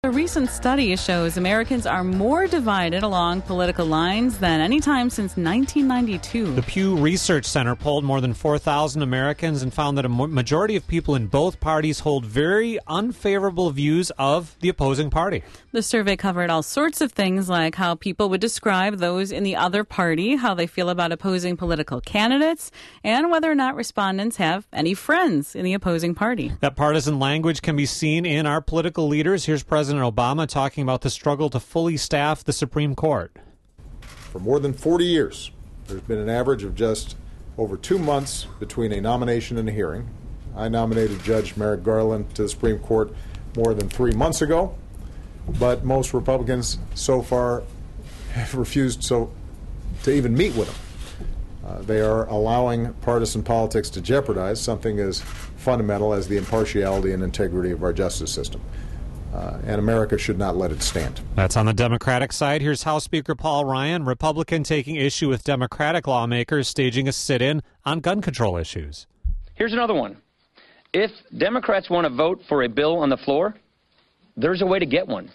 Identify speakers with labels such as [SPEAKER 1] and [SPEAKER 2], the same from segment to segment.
[SPEAKER 1] A recent study shows Americans are more divided along political lines than any time since 1992.
[SPEAKER 2] The Pew Research Center polled more than 4,000 Americans and found that a majority of people in both parties hold very unfavorable views of the opposing party.
[SPEAKER 1] The survey covered all sorts of things like how people would describe those in the other party, how they feel about opposing political candidates, and whether or not respondents have any friends in the opposing party.
[SPEAKER 2] That partisan language can be seen in our political leaders. Here's President Obama talking about the struggle to fully staff the Supreme Court.
[SPEAKER 3] For more than 40 years, there's been an average of just over 2 months between a nomination and a hearing. I nominated Judge Merrick Garland to the Supreme Court more than 3 months ago, but most Republicans so far have refused to even meet with him. They are allowing partisan politics to jeopardize something as fundamental as the impartiality and integrity of our justice system. And America should not let it stand.
[SPEAKER 2] That's on the Democratic side. Here's House Speaker Paul Ryan, Republican, taking issue with Democratic lawmakers staging a sit-in on gun control issues.
[SPEAKER 4] Here's another one. If Democrats want to vote for a bill on the floor, there's a way to get one.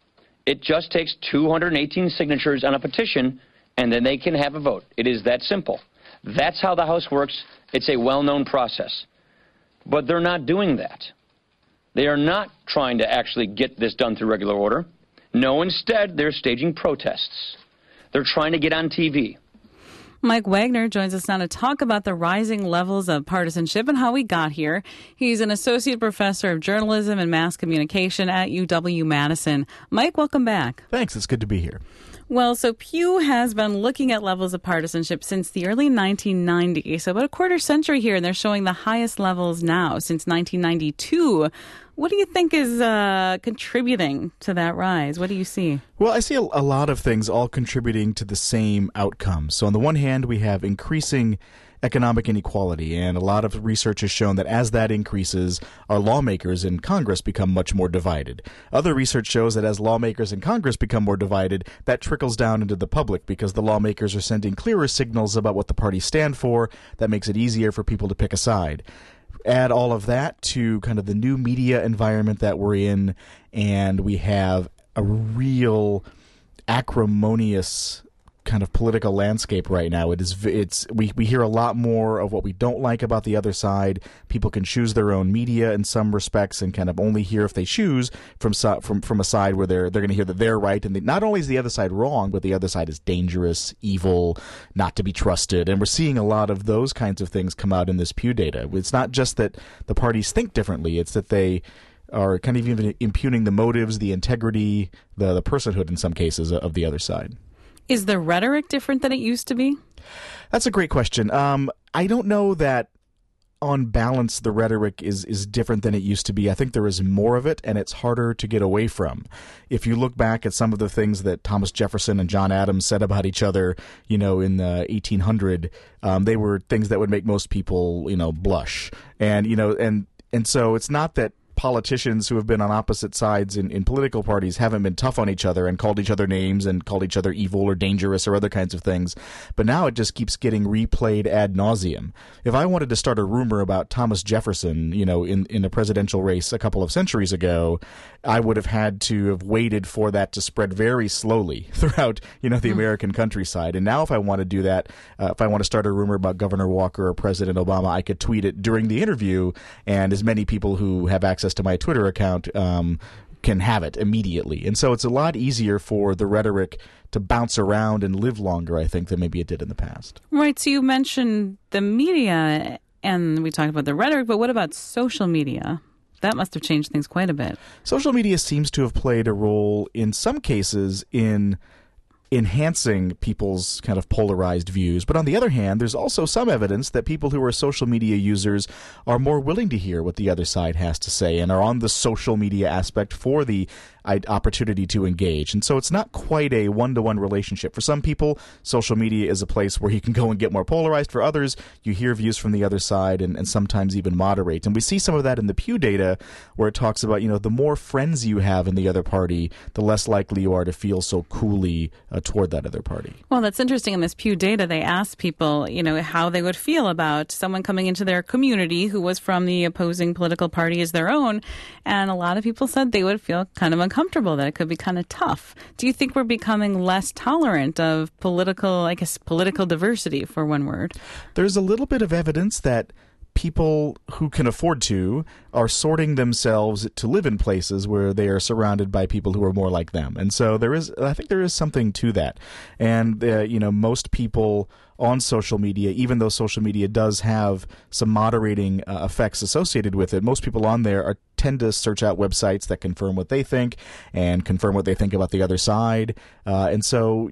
[SPEAKER 4] It just takes 218 signatures on a petition, and then they can have a vote. It is that simple. That's how the House works. It's a well-known process. But they're not doing that. They are not trying to actually get this done through regular order. No, instead, they're staging protests. They're trying to get on TV.
[SPEAKER 1] Mike Wagner joins us now to talk about the rising levels of partisanship and how we got here. He's an associate professor of journalism and mass communication at UW-Madison. Mike, welcome back.
[SPEAKER 5] Thanks. It's good to be here.
[SPEAKER 1] Well, so Pew has been looking at levels of partisanship since the early 1990s, so about a quarter century here, and they're showing the highest levels now since 1992. What do you think is contributing to that rise? What do you see?
[SPEAKER 5] Well, I see a lot of things all contributing to the same outcome. So on the one hand, we have increasing economic inequality, and a lot of research has shown that as that increases, our lawmakers in Congress become much more divided. Other research shows that as lawmakers in Congress become more divided, that trickles down into the public because the lawmakers are sending clearer signals about what the parties stand for. That makes it easier for people to pick a side. Add all of that to kind of the new media environment that we're in, and we have a real acrimonious kind of political landscape right now. We hear a lot more of what we don't like about the other side. People can choose their own media in some respects and kind of only hear if they choose from a side where they're going to hear that they're right, and not only is the other side wrong, but the other side is dangerous, evil, not to be trusted. And we're seeing a lot of those kinds of things come out in this Pew data. It's not just that the parties think differently, it's that they are kind of even impugning the motives, the integrity, the personhood in some cases of the other side.
[SPEAKER 1] Is the rhetoric different than it used to be?
[SPEAKER 5] That's a great question. I don't know that on balance the rhetoric is different than it used to be. I think there is more of it, and it's harder to get away from. If you look back at some of the things that Thomas Jefferson and John Adams said about each other, in 1800, they were things that would make most people, blush. And so it's not that politicians who have been on opposite sides in political parties haven't been tough on each other and called each other names and called each other evil or dangerous or other kinds of things. But now it just keeps getting replayed ad nauseum. If I wanted to start a rumor about Thomas Jefferson, in a presidential race a couple of centuries ago, I would have had to have waited for that to spread very slowly throughout, the American countryside. And now if I want to do that, if I want to start a rumor about Governor Walker or President Obama, I could tweet it during the interview, and as many people who have access to my Twitter account can have it immediately. And so it's a lot easier for the rhetoric to bounce around and live longer, I think, than maybe it did in the past.
[SPEAKER 1] Right. So you mentioned the media, and we talked about the rhetoric, but what about social media? That must have changed things quite a bit.
[SPEAKER 5] Social media seems to have played a role in some cases in enhancing people's kind of polarized views. But on the other hand, there's also some evidence that people who are social media users are more willing to hear what the other side has to say and are on the social media aspect for the opportunity to engage. And so it's not quite a one-to-one relationship. For some people, social media is a place where you can go and get more polarized. For others, you hear views from the other side and sometimes even moderate. And we see some of that in the Pew data where it talks about, the more friends you have in the other party, the less likely you are to feel so coolly toward that other party.
[SPEAKER 1] Well, that's interesting. In this Pew data, they asked people, how they would feel about someone coming into their community who was from the opposing political party as their own. And a lot of people said they would feel kind of uncomfortable uncomfortable, that it could be kind of tough. Do you think we're becoming less tolerant of political diversity, for one word?
[SPEAKER 5] There's a little bit of evidence that people who can afford to are sorting themselves to live in places where they are surrounded by people who are more like them. And so I think there is something to that. And, most people on social media, even though social media does have some moderating effects associated with it, most people on there tend to search out websites that confirm what they think and confirm what they think about the other side. And so,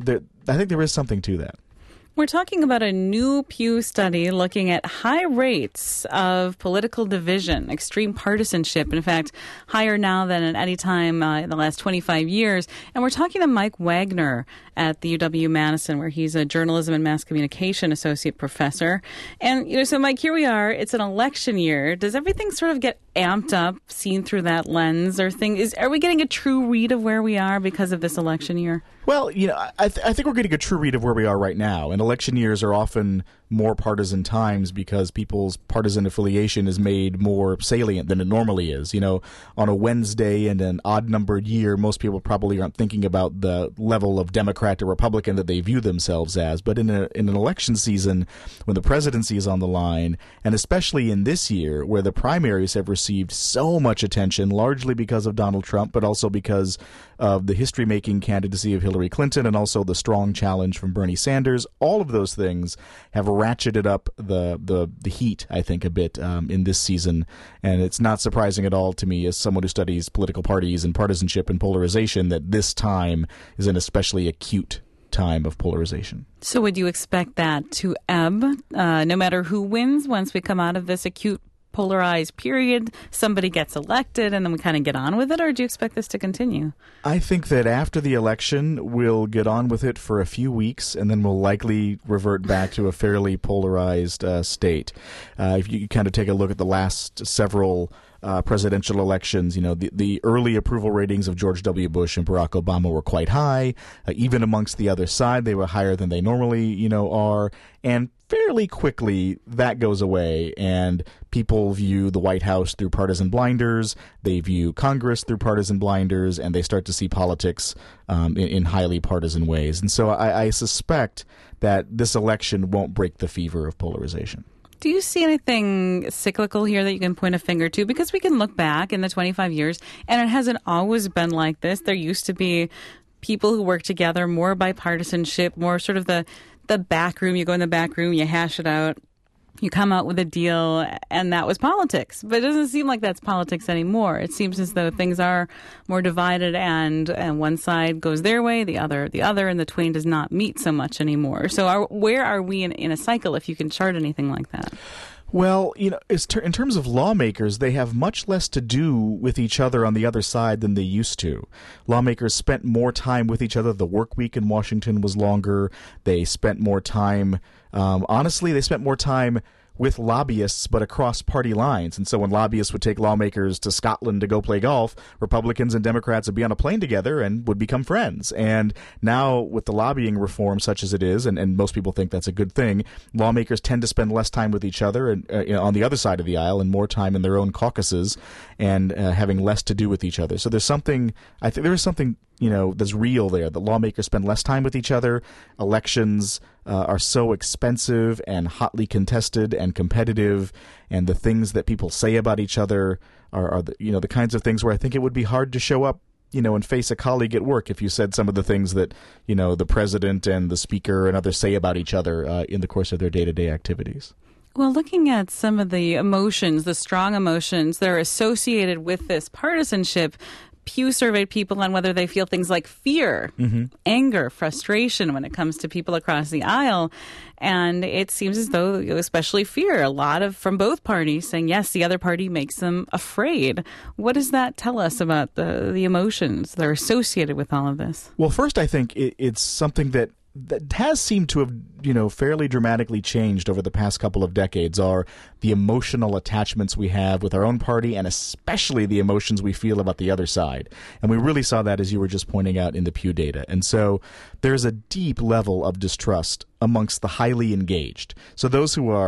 [SPEAKER 5] I think there is something to that.
[SPEAKER 1] We're talking about a new Pew study looking at high rates of political division, extreme partisanship, in fact, higher now than at any time in the last 25 years. And we're talking to Mike Wagner at the UW-Madison, where he's a journalism and mass communication associate professor. And, so Mike, here we are. It's an election year. Does everything sort of get amped up, seen through that lens, or are we getting a true read of where we are because of this election year?
[SPEAKER 5] Well, I think we're getting a true read of where we are right now. And election years are often more partisan times because people's partisan affiliation is made more salient than it normally is. On a Wednesday and an odd-numbered year, most people probably aren't thinking about the level of Democrat or Republican that they view themselves as. But in an election season, when the presidency is on the line, and especially in this year, where the primaries have received so much attention, largely because of Donald Trump, but also because of the history-making candidacy of Hillary Clinton and also the strong challenge from Bernie Sanders, all of those things have ratcheted up the heat, I think, a bit in this season. And it's not surprising at all to me, as someone who studies political parties and partisanship and polarization, that this time is an especially acute time of polarization.
[SPEAKER 1] So would you expect that to ebb, no matter who wins, once we come out of this acute polarized period, somebody gets elected, and then we kind of get on with it? Or do you expect this to continue?
[SPEAKER 5] I think that after the election, we'll get on with it for a few weeks, and then we'll likely revert back to a fairly polarized state. If you kind of take a look at the last several presidential elections, the early approval ratings of George W. Bush and Barack Obama were quite high. Even amongst the other side, they were higher than they normally, are. And fairly quickly, that goes away, and people view the White House through partisan blinders. They view Congress through partisan blinders, and they start to see politics in highly partisan ways. And so I suspect that this election won't break the fever of polarization.
[SPEAKER 1] Do you see anything cyclical here that you can point a finger to? Because we can look back in the 25 years, and it hasn't always been like this. There used to be people who work together, more bipartisanship, more sort of the back room. You go in the back room, you hash it out, you come out with a deal, and that was politics. But it doesn't seem like that's politics anymore. It seems as though things are more divided, and one side goes their way, the other, and the twain does not meet so much anymore. So where are we in a cycle, if you can chart anything like that?
[SPEAKER 5] Well, in terms of lawmakers, they have much less to do with each other on the other side than they used to. Lawmakers spent more time with each other. The work week in Washington was longer. They spent more time, they spent more time with lobbyists, but across party lines. And so when lobbyists would take lawmakers to Scotland to go play golf, Republicans and Democrats would be on a plane together and would become friends. And now with the lobbying reform such as it is, and most people think that's a good thing, lawmakers tend to spend less time with each other and on the other side of the aisle and more time in their own caucuses and having less to do with each other. So there's something that's real there. The lawmakers spend less time with each other. Elections are so expensive and hotly contested and competitive, and the things that people say about each other are the kinds of things where I think it would be hard to show up and face a colleague at work if you said some of the things that the president and the speaker and others say about each other in the course of their day-to-day activities.
[SPEAKER 1] Well, looking at some of the emotions, the strong emotions that are associated with this partisanship, Pew surveyed people on whether they feel things like fear, anger, frustration when it comes to people across the aisle. And it seems as though, especially fear, a lot from both parties saying, yes, the other party makes them afraid. What does that tell us about the emotions that are associated with all of this?
[SPEAKER 5] Well, first, I think it's something that has seemed to have, fairly dramatically changed over the past couple of decades are the emotional attachments we have with our own party and especially the emotions we feel about the other side. And we really saw that, as you were just pointing out, in the Pew data. And so there's a deep level of distrust amongst the highly engaged. So those who are,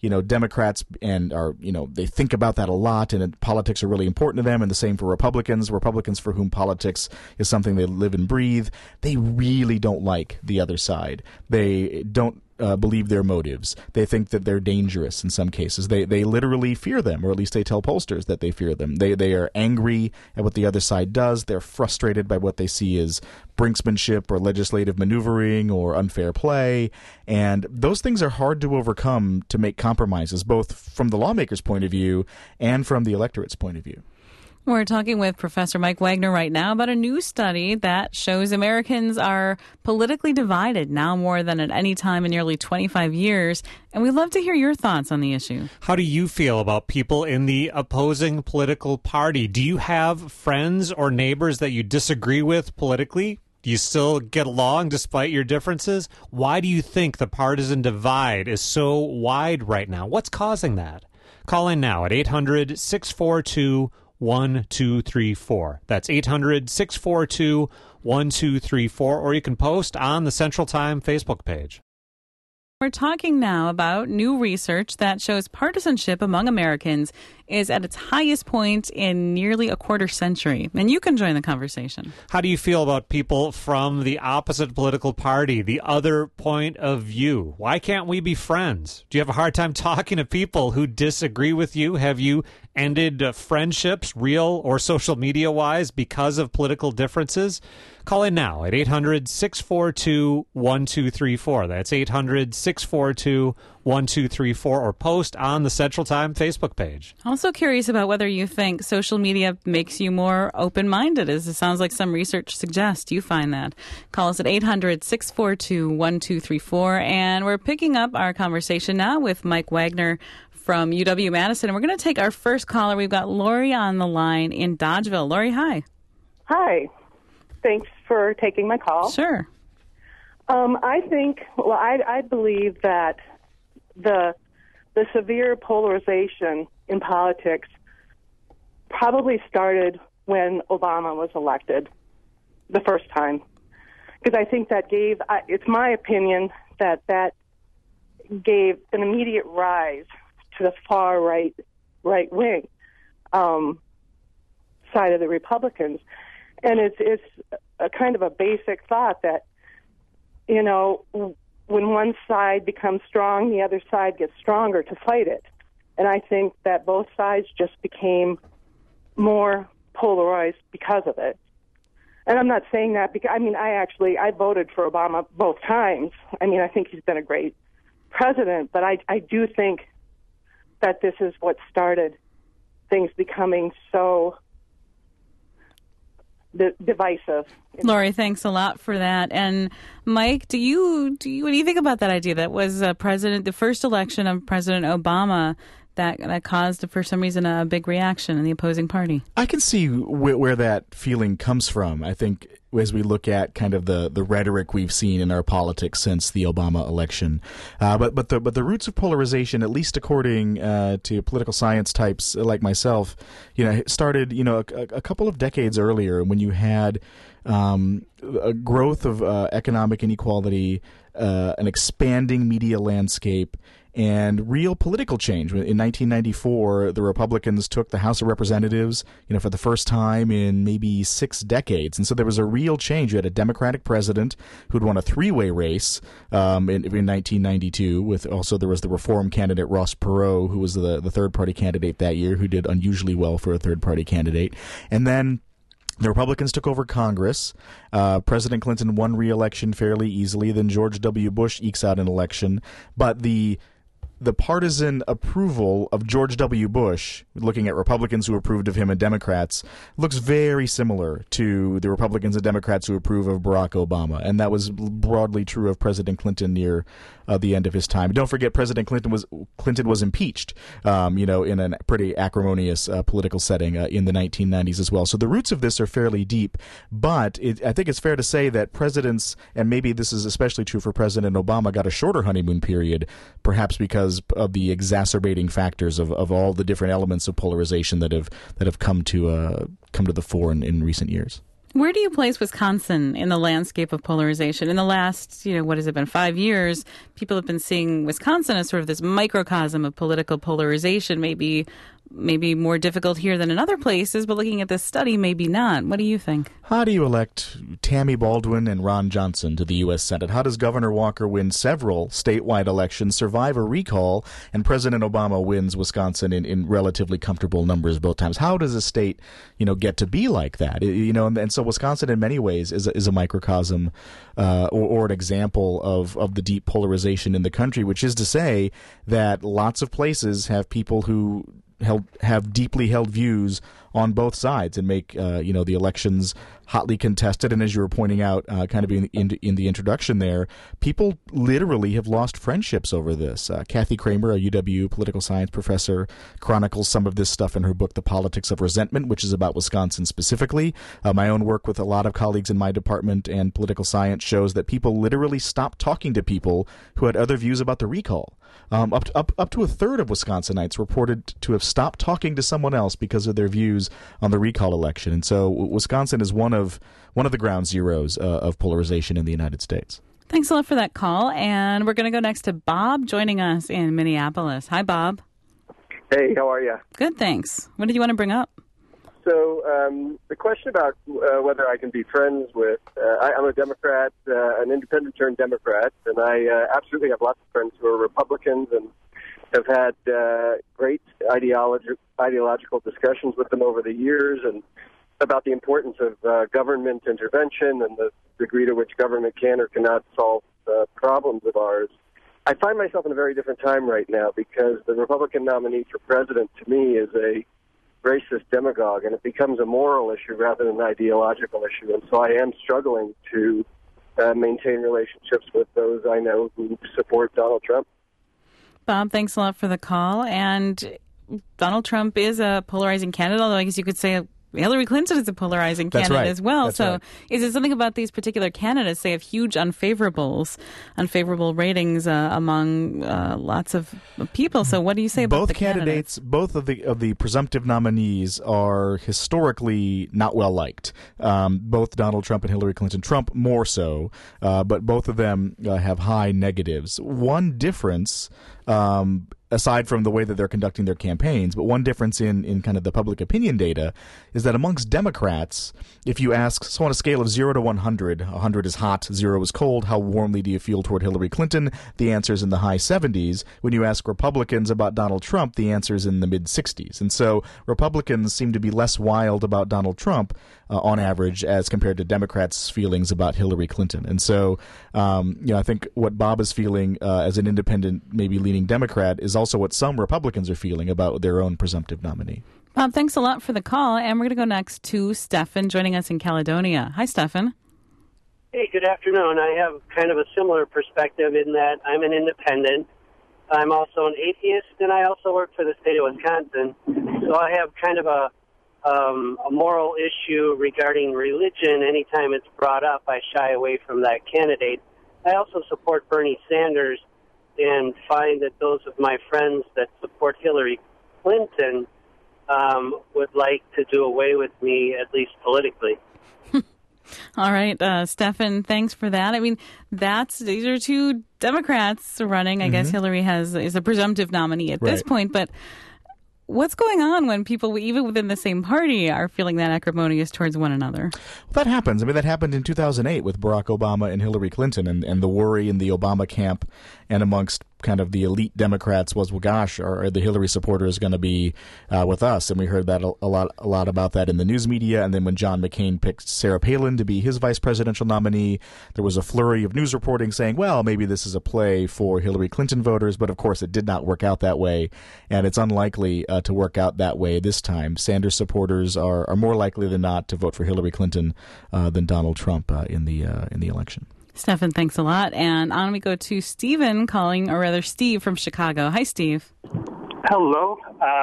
[SPEAKER 5] Democrats and they think about that a lot, and politics are really important to them, and the same for Republicans for whom politics is something they live and breathe. They really don't like the other side. They don't believe their motives. They think that they're dangerous in some cases. They literally fear them, or at least they tell pollsters that they fear them. They are angry at what the other side does. They're frustrated by what they see as brinksmanship or legislative maneuvering or unfair play. And those things are hard to overcome to make compromises, both from the lawmaker's point of view and from the electorate's point of view.
[SPEAKER 1] We're talking with Professor Mike Wagner right now about a new study that shows Americans are politically divided now more than at any time in nearly 25 years. And we'd love to hear your thoughts on the issue.
[SPEAKER 2] How do you feel about people in the opposing political party? Do you have friends or neighbors that you disagree with politically? Do you still get along despite your differences? Why do you think the partisan divide is so wide right now? What's causing that? Call in now at 800-642-1234. That's 800-642-1234, or you can post on the Central Time Facebook page.
[SPEAKER 1] We're talking now about new research that shows partisanship among Americans is at its highest point in nearly a quarter century. And you can join the conversation.
[SPEAKER 2] How do you feel about people from the opposite political party, the other point of view? Why can't we be friends? Do you have a hard time talking to people who disagree with you? Have you ended friendships, real or social media-wise, because of political differences? Call in now at 800-642-1234. That's 800-642-1234, or post on the Central Time Facebook page.
[SPEAKER 1] Also curious about whether you think social media makes you more open-minded, as it sounds like some research suggests you find that. Call us at 800-642-1234, and we're picking up our conversation now with Mike Wagner from UW-Madison. And we're going to take our first caller. We've got Lori on the line in Dodgeville. Lori, hi.
[SPEAKER 6] Hi. Thanks for taking my call.
[SPEAKER 1] Sure.
[SPEAKER 6] I believe that the severe polarization in politics probably started when Obama was elected the first time. Because I think that it's my opinion that gave an immediate rise to the far right wing side of the Republicans. And it's a kind of a basic thought that, when one side becomes strong, the other side gets stronger to fight it. And I think that both sides just became more polarized because of it. And I'm not saying that because, I voted for Obama both times. I think he's been a great president, but I do think that this is what started things becoming so divisive.
[SPEAKER 1] Lori, thanks a lot for that. And Mike, what do you think about that idea? That was the first election of President Obama that caused, for some reason, a big reaction in the opposing party.
[SPEAKER 5] I can see where that feeling comes from. I think as we look at kind of the rhetoric we've seen in our politics since the Obama election, but the roots of polarization, at least according to political science types like myself, started a couple of decades earlier when you had a growth of economic inequality, an expanding media landscape, and real political change. In 1994, the Republicans took the House of Representatives, for the first time in maybe 6 decades. And so there was a real change. You had a Democratic president who'd won a three-way race in 1992. There was the Reform candidate Ross Perot, who was the third-party candidate that year, who did unusually well for a third-party candidate. And then the Republicans took over Congress. President Clinton won re-election fairly easily. Then George W. Bush ekes out an election. But the partisan approval of George W. Bush, looking at Republicans who approved of him and Democrats, looks very similar to the Republicans and Democrats who approve of Barack Obama. And that was broadly true of President Clinton near the end of his time. Don't forget, President Clinton was impeached, in a pretty acrimonious political setting in the 1990s as well. So the roots of this are fairly deep. But I think it's fair to say that presidents, and maybe this is especially true for President Obama, got a shorter honeymoon period, perhaps because of the exacerbating factors of all the different elements of polarization that have come to the fore in recent years.
[SPEAKER 1] Where do you place Wisconsin in the landscape of polarization? In the last, what has it been, 5 years, people have been seeing Wisconsin as sort of this microcosm of political polarization, maybe more difficult here than in other places, but looking at this study, maybe not. What do you think?
[SPEAKER 5] How do you elect Tammy Baldwin and Ron Johnson to the U.S. Senate? How does Governor Walker win several statewide elections, survive a recall, and President Obama wins Wisconsin in relatively comfortable numbers both times? How does a state, get to be like that? And so Wisconsin in many ways is a microcosm or an example of the deep polarization in the country, which is to say that lots of places have people who have deeply held views on both sides and make the elections hotly contested. And as you were pointing out, kind of in the introduction there, people literally have lost friendships over this. Kathy Kramer, a UW political science professor, chronicles some of this stuff in her book, The Politics of Resentment, which is about Wisconsin specifically. My own work with a lot of colleagues in my department and political science shows that people literally stopped talking to people who had other views about the recall. Up to a third of Wisconsinites reported to have stopped talking to someone else because of their views on the recall election. And so Wisconsin is one of the ground zeros of polarization in the United States.
[SPEAKER 1] Thanks a lot for that call. And we're going to go next to Bob joining us in Minneapolis. Hi, Bob.
[SPEAKER 7] Hey, how are you?
[SPEAKER 1] Good, thanks. What did you want to bring up?
[SPEAKER 7] So the question about whether I can be friends with, I'm a Democrat, an independent-turned Democrat, and I absolutely have lots of friends who are Republicans and have had great ideological discussions with them over the years and about the importance of government intervention and the degree to which government can or cannot solve problems of ours. I find myself in a very different time right now because the Republican nominee for president, to me, is a racist demagogue, and it becomes a moral issue rather than an ideological issue. And so I am struggling to maintain relationships with those I know who support Donald Trump.
[SPEAKER 1] Bob, thanks a lot for the call. And Donald Trump is a polarizing candidate, although I guess you could say Hillary Clinton is a polarizing candidate as well.
[SPEAKER 5] That's
[SPEAKER 1] so
[SPEAKER 5] right.
[SPEAKER 1] Is it something about these particular candidates? They have huge unfavorable ratings among lots of people. So what do you say about
[SPEAKER 5] both
[SPEAKER 1] the candidates?
[SPEAKER 5] Both of the presumptive nominees are historically not well liked. Both Donald Trump and Hillary Clinton. Trump more so, but both of them have high negatives. One difference, aside from the way that they're conducting their campaigns, but one difference in kind of the public opinion data is that amongst Democrats, if you ask, so on a scale of 0 to 100, 100 is hot, 0 is cold, how warmly do you feel toward Hillary Clinton? The answer is in the high 70s. When you ask Republicans about Donald Trump, the answer is in the mid 60s. And so Republicans seem to be less wild about Donald Trump on average as compared to Democrats' feelings about Hillary Clinton. And so, I think what Bob is feeling as an independent, maybe leaning Democrat is also what some Republicans are feeling about their own presumptive nominee.
[SPEAKER 1] Bob, thanks a lot for the call. And we're going to go next to Stefan joining us in Caledonia. Hi, Stefan.
[SPEAKER 8] Hey, good afternoon. I have kind of a similar perspective in that I'm an independent. I'm also an atheist, and I also work for the state of Wisconsin. So I have kind of a moral issue regarding religion. Anytime it's brought up, I shy away from that candidate. I also support Bernie Sanders and find that those of my friends that support Hillary Clinton would like to do away with me, at least politically.
[SPEAKER 1] All right, Stefan, thanks for that. I mean, these are two Democrats running. I guess Hillary is a presumptive nominee at this point, but what's going on when people, even within the same party, are feeling that acrimonious towards one another?
[SPEAKER 5] Well, that happens. I mean, that happened in 2008 with Barack Obama and Hillary Clinton, and the worry in the Obama camp and amongst kind of the elite Democrats was, well, gosh, are the Hillary supporters going to be with us? And we heard that a lot about that in the news media. And then when John McCain picked Sarah Palin to be his vice presidential nominee, there was a flurry of news reporting saying, well, maybe this is a play for Hillary Clinton voters. But of course, it did not work out that way, and it's unlikely to work out that way this time. Sanders supporters are more likely than not to vote for Hillary Clinton than Donald Trump in the election.
[SPEAKER 1] Stefan, thanks a lot. And on we go to Steve from Chicago. Hi, Steve.
[SPEAKER 9] Hello.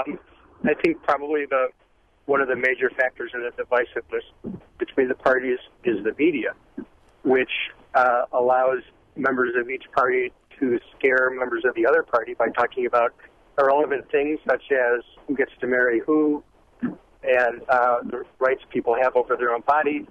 [SPEAKER 9] I think probably one of the major factors in the divisiveness between the parties is the media, which allows members of each party to scare members of the other party by talking about irrelevant things such as who gets to marry who and the rights people have over their own body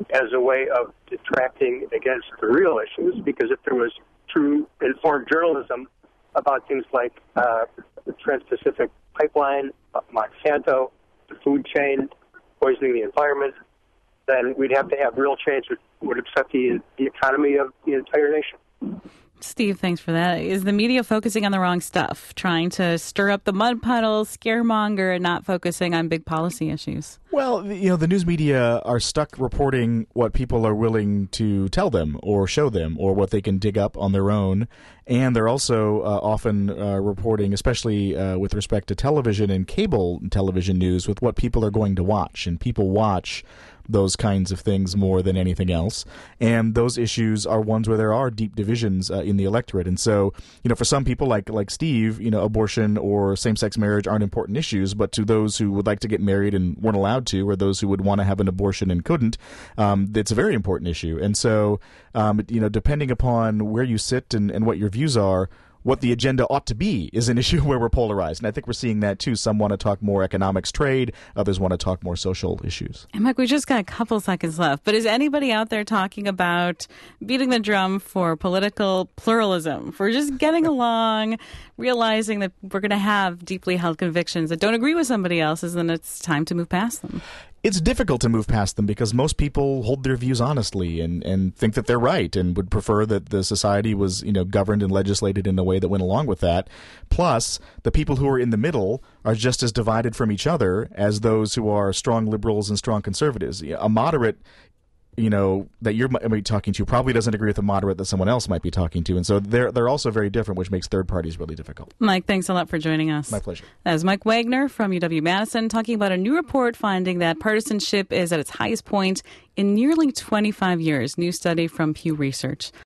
[SPEAKER 9] as a way of detracting against the real issues, because if there was true informed journalism about things like the Trans-Pacific Pipeline, Monsanto, the food chain, poisoning the environment, then we'd have to have real change that would upset the economy of the entire nation.
[SPEAKER 1] Steve, thanks for that. Is the media focusing on the wrong stuff, trying to stir up the mud puddles, scaremonger, and not focusing on big policy issues?
[SPEAKER 5] Well, the news media are stuck reporting what people are willing to tell them or show them or what they can dig up on their own. And they're also often reporting, especially with respect to television and cable television news, with what people are going to watch. And people watch those kinds of things more than anything else. And those issues are ones where there are deep divisions in the electorate. And so, for some people like Steve, abortion or same-sex marriage aren't important issues, but to those who would like to get married and weren't allowed to, or those who would want to have an abortion and couldn't, it's a very important issue. And so, depending upon where you sit and what your views are, what the agenda ought to be is an issue where we're polarized. And I think we're seeing that, too. Some want to talk more economics, trade. Others want to talk more social issues.
[SPEAKER 1] And, Mike, we just got a couple seconds left. But is anybody out there talking about beating the drum for political pluralism, for just getting along, realizing that we're going to have deeply held convictions that don't agree with somebody else's, and it's time to move past them?
[SPEAKER 5] It's difficult to move past them because most people hold their views honestly and think that they're right and would prefer that the society was, governed and legislated in a way that went along with that. Plus, the people who are in the middle are just as divided from each other as those who are strong liberals and strong conservatives. A moderate, that you're talking to probably doesn't agree with a moderate that someone else might be talking to. And so they're also very different, which makes third parties really difficult.
[SPEAKER 1] Mike, thanks a lot for joining us.
[SPEAKER 5] My pleasure.
[SPEAKER 1] That was Mike Wagner from UW-Madison talking about a new report finding that partisanship is at its highest point in nearly 25 years. New study from Pew Research.